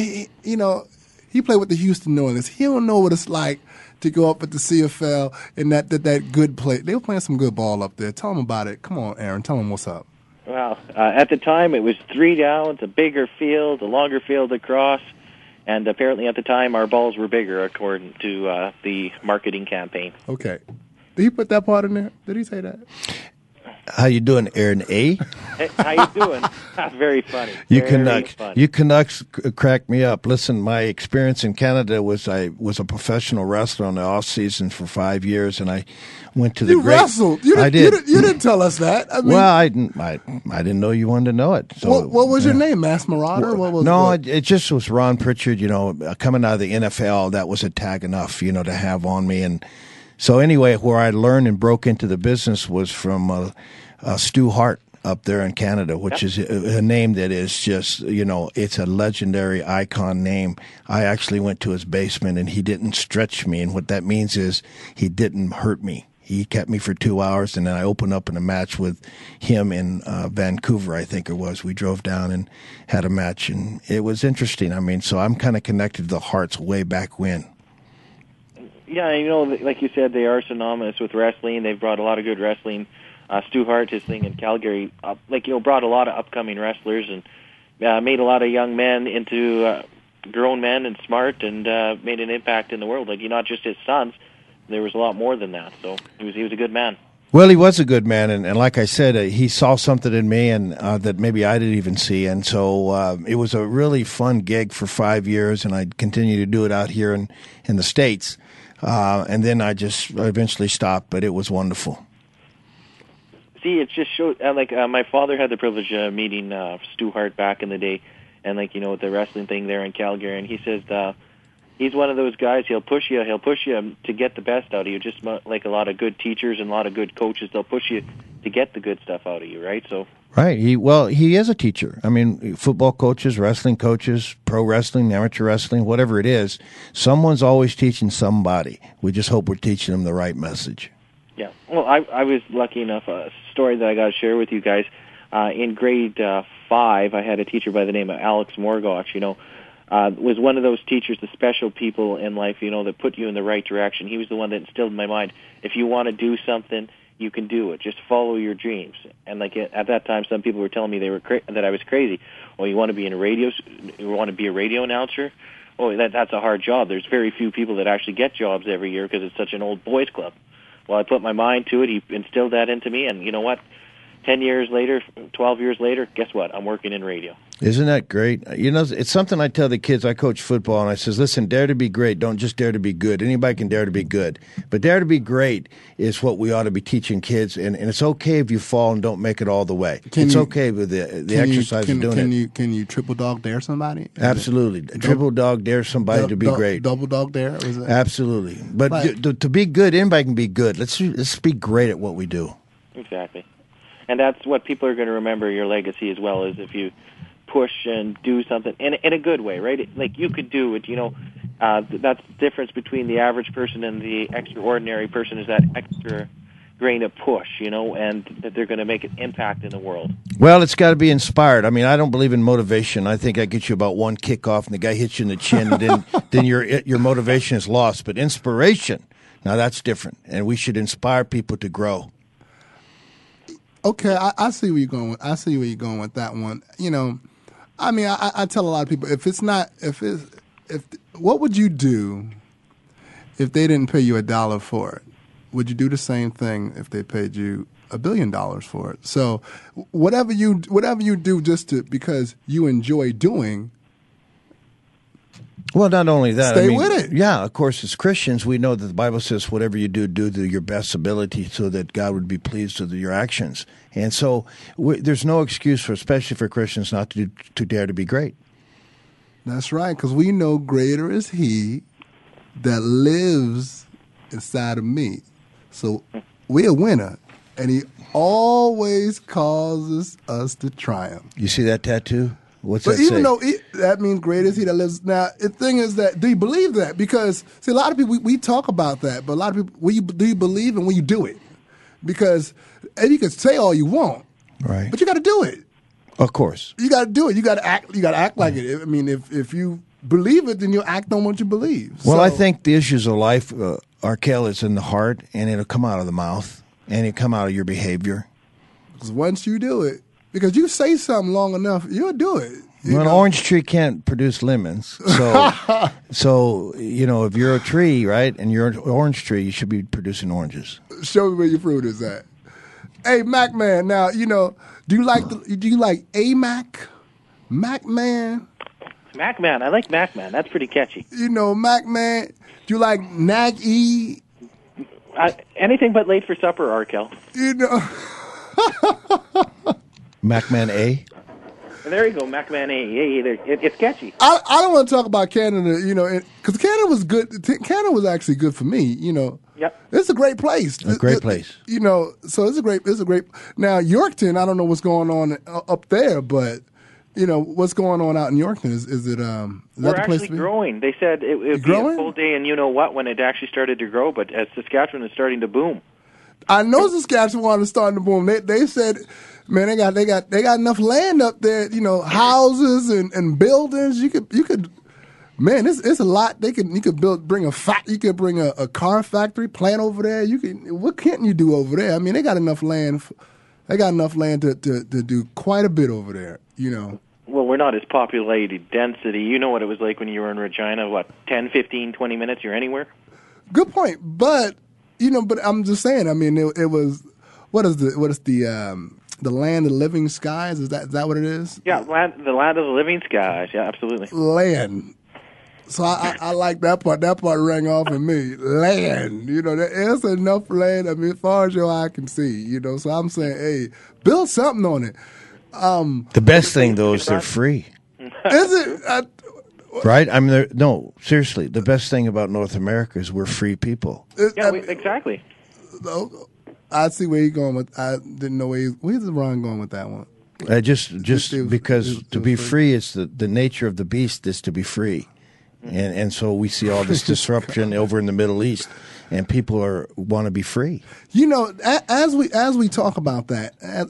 he played with the Houston Oilers. He don't know what it's like to go up at the CFL and that good play. They were playing some good ball up there. Tell them about it. Come on, Aaron. Tell them what's up. Well, at the time it was 3 downs, a bigger field, a longer field across, and apparently at the time our balls were bigger according to the marketing campaign. Okay. Did he put that part in there? Did he say that? How you doing, Aaron A? Hey, how you doing? Very funny. You Very Canucks crack me up. Listen, my experience in Canada was I was a professional wrestler on the off season for 5 years, and I went to the. You wrestled. You didn't tell us that. I mean, well, I didn't know you wanted to know it. So, what was your name, Mass Marauder? It just was Ron Pritchard. Coming out of the NFL, that was a tag enough, to have on me. And so anyway, where I learned and broke into the business was from Stu Hart up there in Canada, which is a name that is just, it's a legendary icon name. I actually went to his basement and he didn't stretch me. And what that means is he didn't hurt me. He kept me for 2 hours, and then I opened up in a match with him in Vancouver, I think it was. We drove down and had a match, and it was interesting. I mean, so I'm kind of connected to the Hearts way back when. Yeah, like you said, they are synonymous with wrestling. They've brought a lot of good wrestling. Stu Hart, his thing in Calgary, brought a lot of upcoming wrestlers and made a lot of young men into grown men and smart, and made an impact in the world. Not just his sons. There was a lot more than that. So he was a good man. Well, he was a good man, and like I said, he saw something in me and that maybe I didn't even see. And so it was a really fun gig for 5 years, and I continue to do it out here in the States. And then I just eventually stopped, but it was wonderful. See, it just showed, my father had the privilege of meeting Stu Hart back in the day, and with the wrestling thing there in Calgary, and he says he's one of those guys, he'll push you to get the best out of you, just like a lot of good teachers and a lot of good coaches, they'll push you to get the good stuff out of you, right? So. Right. He is a teacher. I mean, football coaches, wrestling coaches, pro wrestling, amateur wrestling, whatever it is, someone's always teaching somebody. We just hope we're teaching them the right message. Yeah. Well, I was lucky enough, a story that I got to share with you guys. In grade 5, I had a teacher by the name of Alex Morgoch. was one of those teachers, the special people in life, that put you in the right direction. He was the one that instilled in my mind, if you want to do something, you can do it. Just follow your dreams. And like at that time, some people were telling me that I was crazy. Oh, you want to be you want to be a radio announcer? Oh, that's a hard job. There's very few people that actually get jobs every year because it's such an old boys club. Well, I put my mind to it. He instilled that into me, and you know what? 10 years later, 12 years later, guess what? I'm working in radio. Isn't that great? It's something I tell the kids. I coach football, and I says, listen, dare to be great. Don't just dare to be good. Anybody can dare to be good. But dare to be great is what we ought to be teaching kids, and it's okay if you fall and don't make it all the way. It's okay with the exercise of doing it. Can you triple dog dare somebody? Absolutely. Triple dog dare somebody to be great. Double dog dare? Absolutely. But to be good, anybody can be good. Let's be great at what we do. Exactly. And that's what people are going to remember your legacy as well, is if you push and do something in a good way, right? Like you could do it, that's the difference between the average person and the extraordinary person, is that extra grain of push, and that they're going to make an impact in the world. Well, it's got to be inspired. I mean, I don't believe in motivation. I think that gets you about one kickoff, and the guy hits you in the chin, and then your motivation is lost. But inspiration, now that's different, and we should inspire people to grow. Okay, I see where you're going. I see where you're going with that one. I mean, I tell a lot of people, what would you do if they didn't pay you $1 for it? Would you do the same thing if they paid you $1 billion for it? So whatever you do because you enjoy doing. Well, not only that. Stay with it. Yeah, of course, as Christians, we know that the Bible says whatever you do to your best ability so that God would be pleased with your actions. And so there's no excuse especially for Christians, not to dare to be great. That's right, because we know greater is He that lives inside of me. So we're a winner, and He always causes us to triumph. You see that tattoo? What's but that even say? though that means great is He that lives. Now, the thing is that, do you believe that? Because, see, a lot of people, we talk about that, but a lot of people, do you believe and will you do it? Because, and you can say all you want, right? But you got to do it. Of course. You got to do it. You got to act. You got to act like it. I mean, if you believe it, then you act on what you believe. Well, I think the issues of life, Arkell, is in the heart, and it'll come out of the mouth, and it'll come out of your behavior. Because once you do it, because you say something long enough, you'll do it. Well, an orange tree can't produce lemons. So, if you're a tree, right, and you're an orange tree, you should be producing oranges. Show me where your fruit is at. Hey, Mac Man, now, do you like AMAC? Mac Man? Mac Man. I like Mac Man. That's pretty catchy. Mac Man. Do you like Nag-E? Anything but late for supper, Arkell. MacMan A? There you go, MacMan A. It's catchy. I don't want to talk about Canada, because Canada was good. Canada was actually good for me, Yep. It's a great place. A great place. So it's a great. Now, Yorkton, I don't know what's going on up there, but, what's going on out in Yorkton? Is it, We're that the place actually growing. They said it would be a full day and when it actually started to grow, but as Saskatchewan is starting to boom. I know Saskatchewan is starting to boom. They said, man, they got enough land up there, houses and buildings. You could, man, it's a lot. You could bring a car factory plant over there. What can't you do over there? I mean, they got enough land. They got enough land to do quite a bit over there. Well, we're not as populated density. You know what it was like when you were in Regina. 10, 15, 20 minutes? You're anywhere. Good point, but I'm just saying. I mean, it was what is the land of the living skies? Is that what it is? Yeah, the land of the living skies. Yeah, absolutely. Land. So I like that part. That part rang off in me. Land. There's enough land. I mean, as far as your eye can see. So I'm saying, hey, build something on it. The best thing though is they're free. Is it? Right? I mean, no, seriously. The best thing about North America is we're free people. Exactly. I see where he's going with. I didn't know where's Ron going with that one. Just because to be free is the nature of the beast is to be free, and so we see all this disruption over in the Middle East, and people want to be free. As we talk about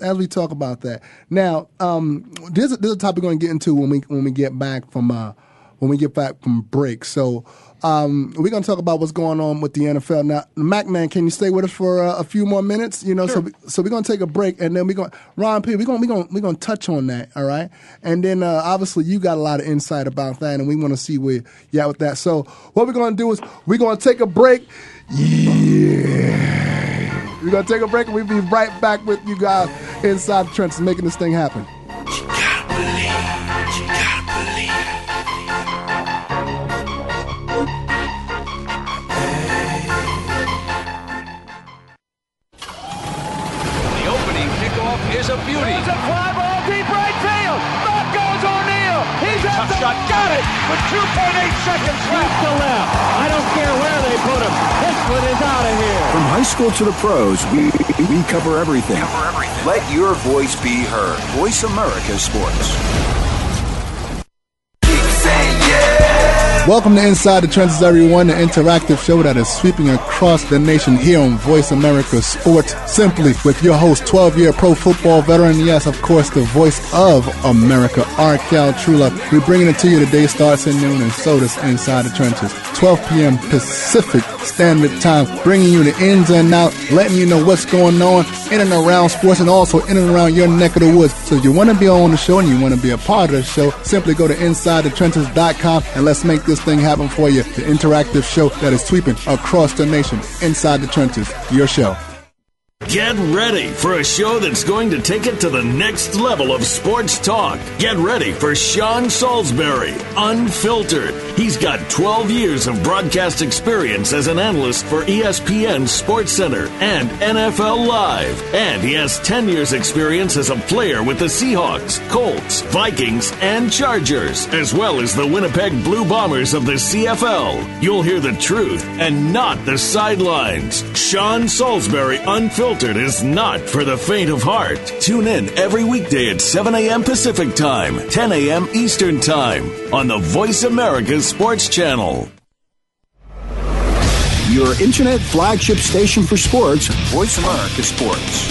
that, now there's a topic we're going to get into when we get back from when we get back from break. So we're going to talk about what's going on with the NFL. Now, Mac Man, can you stay with us for a few more minutes? You know, Sure. so we're going to take a break, and then Ron P, we're going to touch on that, all right? And then obviously you got a lot of insight about that, and we want to see where you're at with that. So what we're going to do is we're going to take a break. Yeah. We're going to take a break, and we'll be right back with you guys inside the trenches making this thing happen. Is a beauty. It's a fly ball deep right field. Back goes O'Neal. He's at the shot. Got it with 2.8 seconds left to left. I don't care where they put him. This one is out of here. From high school to the pros, we cover everything. Let your voice be heard. Voice America Sports. Welcome to Inside the Trenches, everyone, the interactive show that is sweeping across the nation here on Voice America Sports, simply with your host, 12-year pro football veteran, yes, of course, the voice of America, Arkel Trula. We're bringing it to you. The day starts at noon, and so does Inside the Trenches. 12 p.m. Pacific Standard Time, bringing you the ins and outs, letting you know what's going on in and around sports and also in and around your neck of the woods. So if you want to be on the show and you want to be a part of the show, simply go to InsideTheTrenches.com and let's make this thing happen for you. The interactive show that is sweeping across the nation. Inside the Trenches, your show. Get ready for a show that's going to take it to the next level of sports talk. Get ready for Sean Salisbury, Unfiltered. He's got 12 years of broadcast experience as an analyst for ESPN SportsCenter and NFL Live. And he has 10 years experience as a player with the Seahawks, Colts, Vikings, and Chargers, as well as the Winnipeg Blue Bombers of the CFL. You'll hear the truth and not the sidelines. Sean Salisbury, Unfiltered is not for the faint of heart. Tune in every weekday at 7 a.m. Pacific Time, 10 a.m. Eastern Time on the Voice America Sports Channel. Your internet flagship station for sports, Voice America Sports.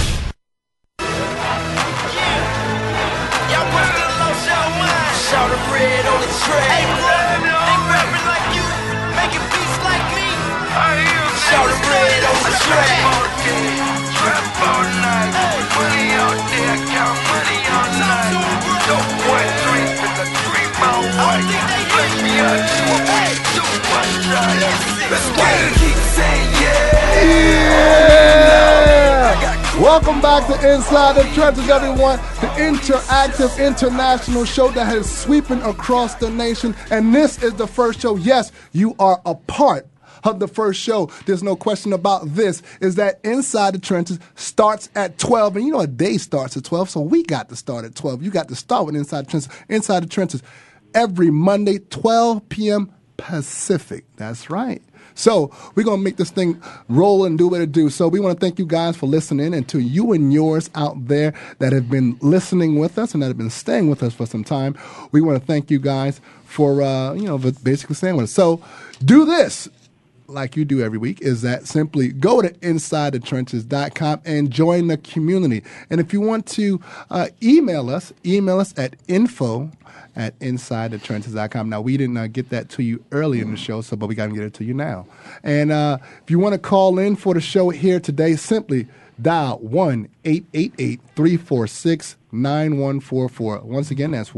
Welcome back to Inside the Trenches, everyone, the interactive international show that is sweeping across the nation. And this is the first show. Yes, you are a part of the first show. There's no question about this, is that Inside the Trenches starts at 12. And you know, a day starts at 12, so we got to start at 12. You got to start with Inside the Trenches. Inside the Trenches every Monday, 12 p.m. Pacific. That's right. So we're going to make this thing roll and do what it do. So we want to thank you guys for listening, and to you and yours out there that have been listening with us and that have been staying with us for some time, we want to thank you guys for, basically staying with us. So do this like you do every week, is that simply go to InsideTheTrenches.com and join the community. And if you want to email us at info@InsideTheTrenches.com. Now, we didn't get that to you early in the show, but we got to get it to you now. And if you want to call in for the show here today, simply dial 1-888-346-9144. Once again, that's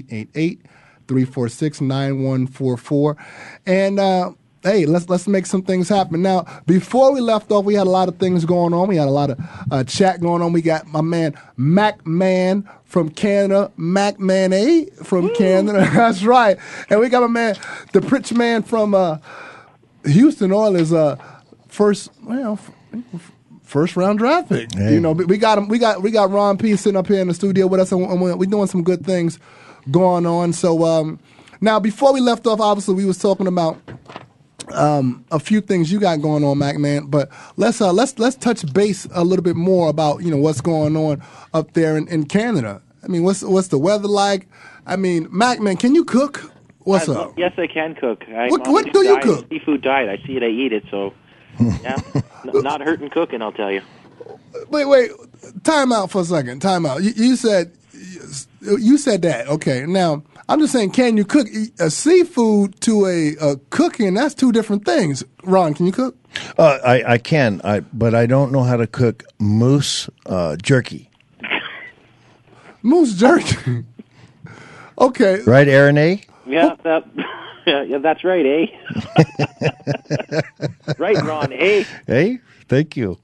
1-888-346-9144. And hey, let's make some things happen. Now, before we left off, we had a lot of things going on. We had a lot of chat going on. We got my man Mac Man from Canada, Mac Man A from Canada. That's right. And we got my man, the Pritch Man from Houston Oilers, first round draft pick. Hey. You know, we got him. We got Ron P sitting up here in the studio with us, and we're doing some good things going on. So now, before we left off, obviously we was talking about a few things you got going on, Mac Man, but let's touch base a little bit more about what's going on up there in Canada. I mean, what's the weather like? I mean, Mac Man, can you cook? What's up? Yes, I can cook. What do you cook? Seafood diet. I see it, I eat it. So, yeah, not hurting cooking, I'll tell you. Wait, time out for a second. Time out. You said You said that. Okay. Now, I'm just saying, can you cook a seafood to a cooking? That's two different things. Ron, can you cook? I can, but I don't know how to cook moose jerky. Moose jerky. Okay. Right, Aaron A? Yeah, yeah, that's right, eh? Right, Ron, eh? Hey, thank you.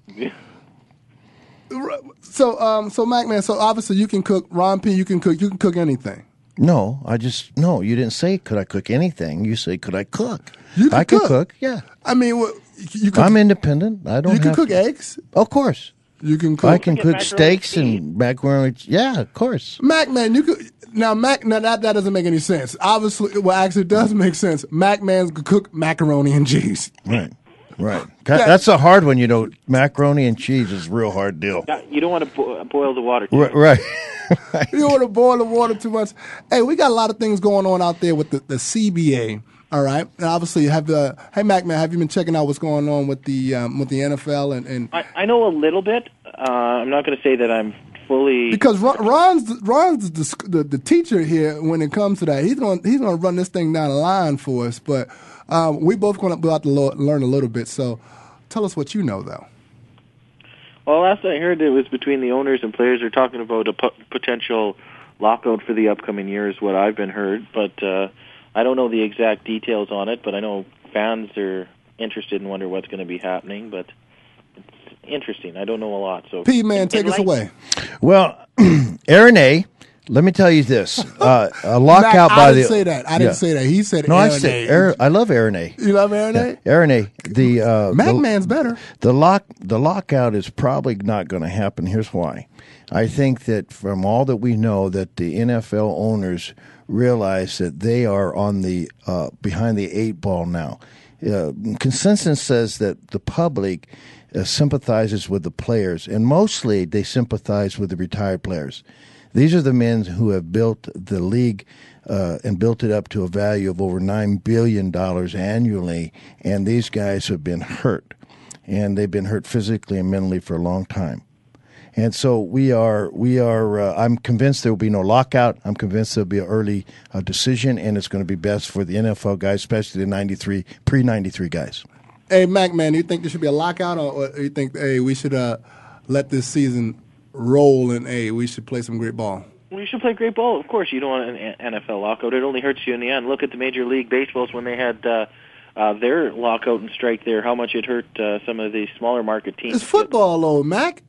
So Mac Man, so obviously you can cook. Ron P, you can cook anything. No, you didn't say could I cook anything. You say could I cook? I can cook. Yeah. I mean, you cook, I'm independent. I don't. You can cook eggs. Of course. You can cook. I can cook steaks and macaroni. Yeah, of course. Mac Man, you could. Now that doesn't make any sense. Obviously, well, actually, it does make sense. Mac Man could cook macaroni and cheese. Right. That's a hard one, Macaroni and cheese is a real hard deal. You don't want to boil the water too much. Right. You don't want to boil the water too much. Hey, we got a lot of things going on out there with the CBA. All right, and obviously, hey Mac Man, have you been checking out what's going on with the NFL and? I know a little bit. I'm not going to say that I'm fully, because Ron's the teacher here when it comes to that. He's going to run this thing down the line for us, but we both going to have to learn a little bit. So, tell us what you know, though. Well, last I heard, it was between the owners and players. They're talking about a potential lockout for the upcoming year, is what I've been heard, but. I don't know the exact details on it, but I know fans are interested and wonder what's going to be happening, but it's interesting. I don't know a lot. So, P-Man, take us away. Well, Aaron A., let me tell you this. A lockout I didn't say that. I didn't say that. He said Aaron A. I love Aaron A. You love Aaron A? Aaron A. Man's better. The lockout is probably not going to happen. Here's why. I think that from all that we know, that the NFL owners realize that they are on the behind the eight ball now. Consensus says that the public sympathizes with the players, and mostly they sympathize with the retired players. These are the men who have built the league and built it up to a value of over $9 billion annually, and these guys have been hurt, and they've been hurt physically and mentally for a long time. And so we are. I'm convinced there will be no lockout. I'm convinced there will be an early decision, and it's going to be best for the NFL guys, especially the pre-93 guys. Hey, Mac, man, do you think there should be a lockout, or do you think, hey, we should let this season roll and, hey, we should play some great ball? We should play great ball. Of course, you don't want an NFL lockout. It only hurts you in the end. Look at the Major League Baseballs when they had their lockout and strike there, how much it hurt some of the smaller market teams. It's football, though, Mac.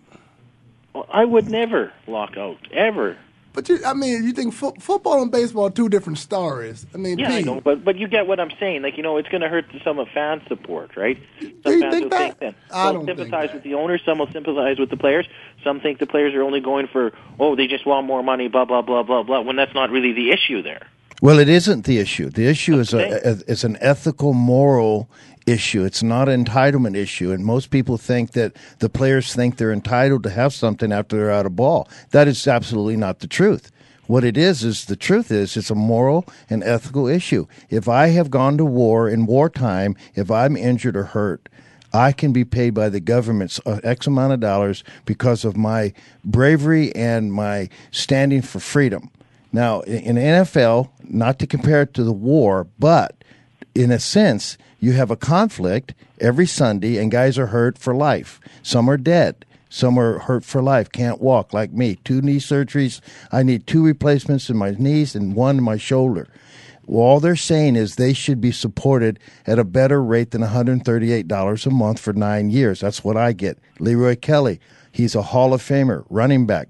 I would never lock out, ever. But you think football and baseball are two different stories. I mean, I know, but you get what I'm saying. Like, it's going to hurt some of fan support, right? Some fans will think that. They'll sympathize with the owners. Some will sympathize with the players. Some think the players are only going for, they just want more money, blah, blah, blah, blah, blah, when that's not really the issue there. Well, it isn't the issue. The issue is it's an ethical, moral issue. It's not an entitlement issue, and most people think that the players think they're entitled to have something after they're out of ball. That is absolutely not the truth. What it is the truth is it's a moral and ethical issue. If I have gone to war in wartime, if I'm injured or hurt, I can be paid by the government X amount of dollars because of my bravery and my standing for freedom. Now, in the NFL, not to compare it to the war, but in a sense, you have a conflict every Sunday, and guys are hurt for life. Some are dead. Some are hurt for life, can't walk, like me. 2 knee surgeries. I need 2 replacements in my knees and 1 in my shoulder. Well, all they're saying is they should be supported at a better rate than $138 a month for 9 years. That's what I get. Leroy Kelly, he's a Hall of Famer, running back,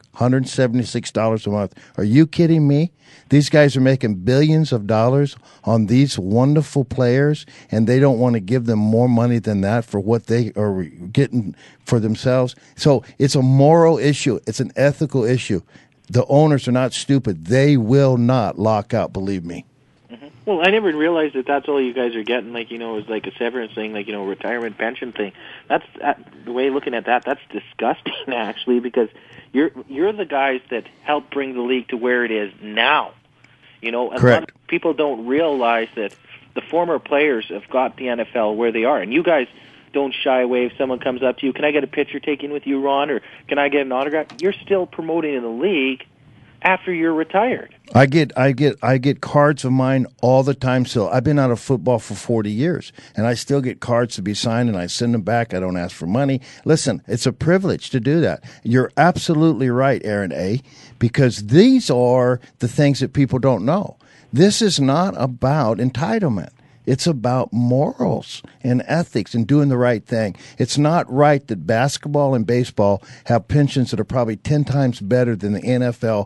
$176 a month. Are you kidding me? These guys are making billions of dollars on these wonderful players, and they don't want to give them more money than that for what they are getting for themselves. So it's a moral issue. It's an ethical issue. The owners are not stupid. They will not lock out, believe me. Mm-hmm. Well, I never realized that that's all you guys are getting, it's like a severance thing, retirement pension thing. That's the way looking at that, that's disgusting, actually, because you're the guys that helped bring the league to where it is now. And Correct. A lot of people don't realize that the former players have got the NFL where they are. And you guys don't shy away if someone comes up to you, can I get a picture taken with you, Ron, or can I get an autograph? You're still promoting in the league after you're retired. I get cards of mine all the time still. I've been out of football for 40 years, and I still get cards to be signed, and I send them back. I don't ask for money. Listen, it's a privilege to do that. You're absolutely right, Aaron A., because these are the things that people don't know. This is not about entitlement. It's about morals and ethics and doing the right thing. It's not right that basketball and baseball have pensions that are probably 10 times better than the NFL.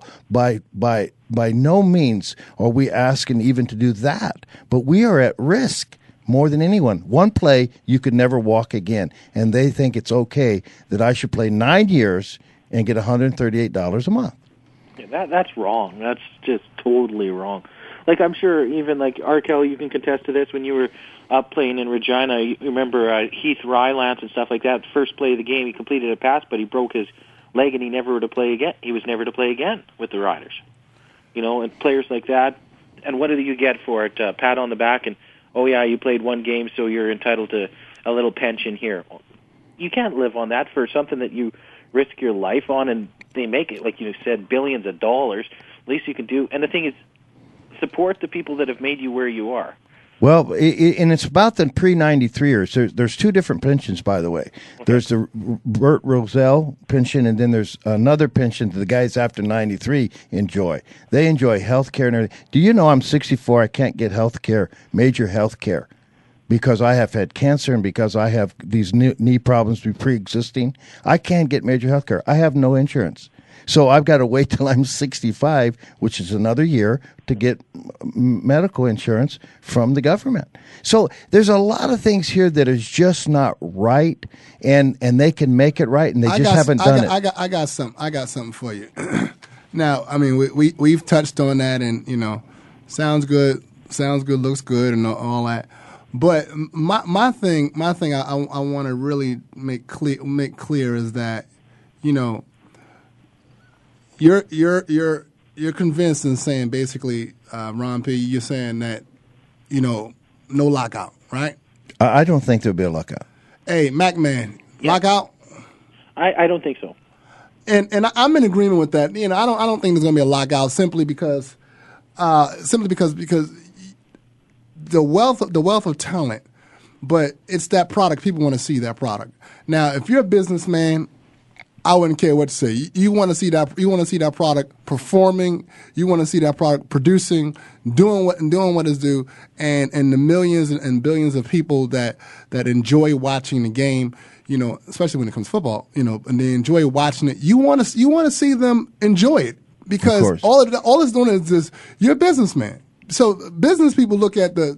By no means are we asking even to do that. But we are at risk more than anyone. One play, you could never walk again. And they think it's okay that I should play 9 years and get $138 a month. Yeah, that's wrong. That's just totally wrong. Like, I'm sure even, like, Arkell, you can contest to this. When you were up playing in Regina, you remember Heath Rylance and stuff like that. The first play of the game, he completed a pass, but he broke his leg, and he never would to play again. He was never to play again with the Riders. You know, and players like that. And what do you get for it? Pat on the back and, oh, yeah, you played one game, so you're entitled to a little pension here. You can't live on that for something that you risk your life on, and they make it, like you said, billions of dollars. Least you can do. And the thing is, support the people that have made you where you are. Well, and it's about the pre-93ers. There's two different pensions, by the way. Okay. There's the Bert Roselle pension, and then there's another pension that the guys after 93 enjoy. They enjoy health care and everything. Do you know I'm 64, I can't get health care, major health care, because I have had cancer and because I have these knee problems pre-existing? I can't get major health care. I have no insurance. So I've got to wait till I'm 65, which is another year, to get medical insurance from the government. So there's a lot of things here that is just not right, and they can make it right, and they haven't done it. I got something for you. Now, I mean, we've touched on that, and sounds good, looks good, and all that. But my thing I want to really make clear is that You're convinced in saying basically, Ron P., you're saying that, no lockout, right? I don't think there'll be a lockout. Hey, McMahon, lockout? I don't think so. And I'm in agreement with that. I don't think there's going to be a lockout simply because the wealth of talent, but it's that product. People want to see that product. Now, if you're a businessman, I wouldn't care what to say. You want to see that. You want to see that product performing. You want to see that product producing, doing what it's due, and the millions and billions of people that enjoy watching the game. Especially when it comes to football. And they enjoy watching it. You want to see them enjoy it because all it's doing is this. You're a businessman, so business people look at the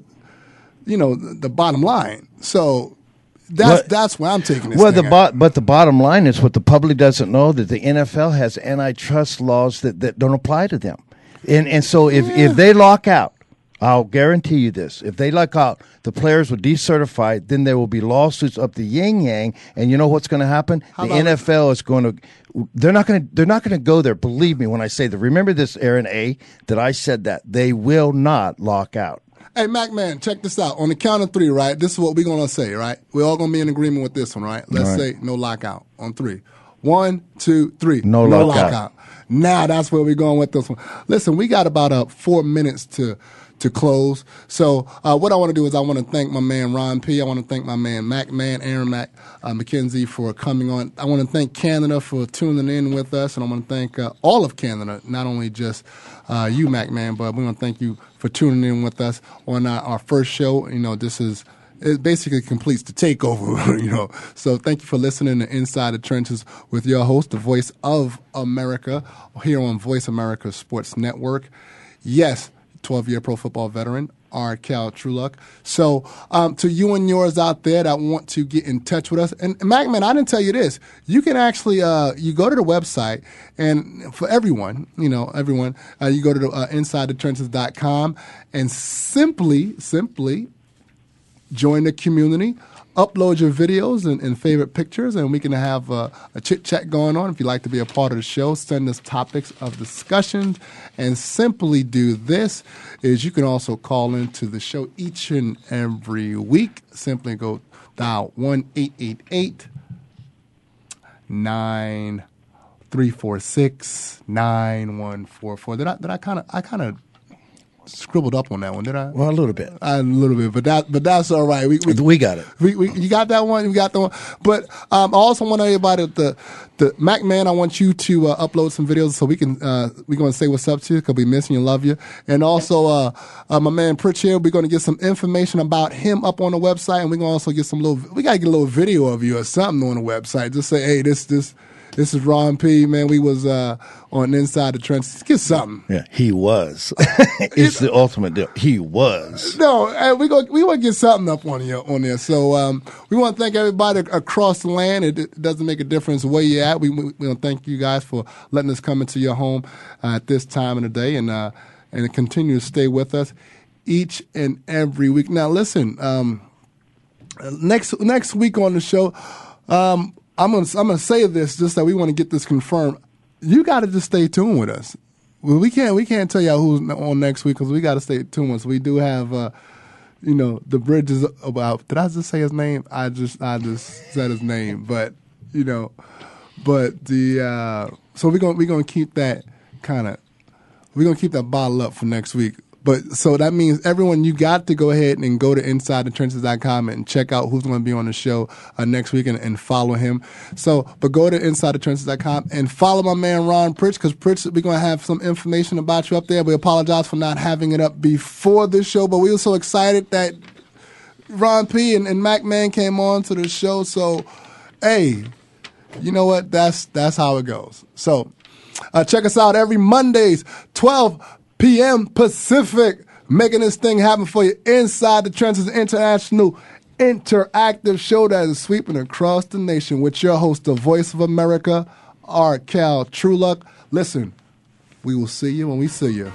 bottom line. So. That's why I'm taking this. Well, but the bottom line is what the public doesn't know, that the NFL has antitrust laws that don't apply to them, and so if they lock out, I'll guarantee you this: if they lock out, the players will decertify. Then there will be lawsuits up the yin yang, and you know what's going to happen? The NFL is going to. They're not going to go there. Believe me when I say that. Remember this, Aaron A., that I said that they will not lock out. Hey, McMahon, check this out. On the count of three, right? This is what we're going to say, right? We're all going to be in agreement with this one, right? Let's say no lockout on three. 1, 2, 3. No lockout. Now that's where we're going with this one. Listen, we got about 4 minutes to close. So what I want to do is I want to thank my man Ron P. I want to thank my man McMahon, Aaron McKenzie for coming on. I want to thank Canada for tuning in with us, and I want to thank all of Canada, not only just you, McMahon, but we want to thank you for tuning in with us on our first show. It basically completes the takeover, So thank you for listening to Inside the Trenches with your host, the Voice of America, here on Voice America Sports Network. Yes, 12-year pro football veteran, Arkell Trueluck. So to you and yours out there that want to get in touch with us, and McMahon, I didn't tell you this. You can actually, you go to the website, and for everyone, you go to the InsideTheTrenches.com and simply join the community, upload your videos and favorite pictures, and we can have a chit-chat going on. If you'd like to be a part of the show, send us topics of discussion. And simply do this is you can also call into the show each and every week. Simply go dial 1-888-9 346-9144. Did I kind of scribbled up on that one, did I? Well, a little bit. A little bit, but that's all right. We got it. You got that one? You got the one? But I also want everybody, the Mac Man, I want you to upload some videos so we're going to say what's up to you because we miss you and love you. And also, my man Pritch here, we're going to get some information about him up on the website, and we're going to also get we got to get a little video of you or something on the website. Just say, hey, this is Ron P. Man, we was on Inside the Trenches. Get something. Yeah, he was. It's the ultimate deal. He was. No, we want to get something up on there. So we want to thank everybody across the land. It doesn't make a difference where you're at. We want to thank you guys for letting us come into your home at this time of the day and continue to stay with us each and every week. Now, listen, next week on the show, I'm gonna say this just that we want to get this confirmed. You got to just stay tuned with us. Well, we can't tell y'all who's on next week because we got to stay tuned with us. We do have, the Bridges about. Did I just say his name? I just said his name, but so we're gonna keep that bottle up for next week. But so that means everyone, you got to go ahead and go to InsideTheTrenches.com and check out who's going to be on the show next week and follow him. But go to InsideTheTrenches.com and follow my man Ron Pritch because Pritch, we're going to have some information about you up there. We apologize for not having it up before this show, but we were so excited that Ron P. and Mac Man came on to the show. So, hey, you know what? That's how it goes. So check us out every Mondays, 12 p.m. Pacific, making this thing happen for you. Inside the Trenches, international interactive show that is sweeping across the nation with your host, the Voice of America, R. Cal Trueluck. Listen, we will see you when we see you.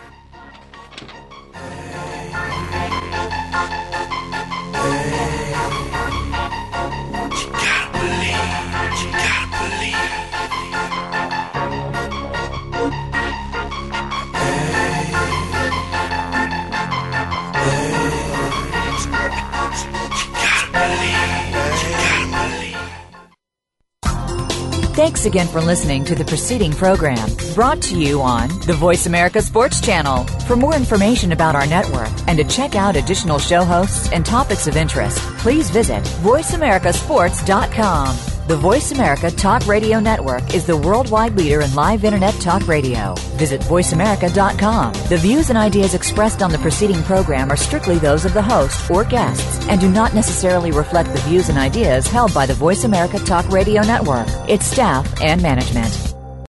Thanks again for listening to the preceding program brought to you on the Voice America Sports Channel. For more information about our network and to check out additional show hosts and topics of interest, please visit VoiceAmericaSports.com. The Voice America Talk Radio Network is the worldwide leader in live Internet talk radio. Visit VoiceAmerica.com. The views and ideas expressed on the preceding program are strictly those of the host or guests and do not necessarily reflect the views and ideas held by the Voice America Talk Radio Network, its staff, and management.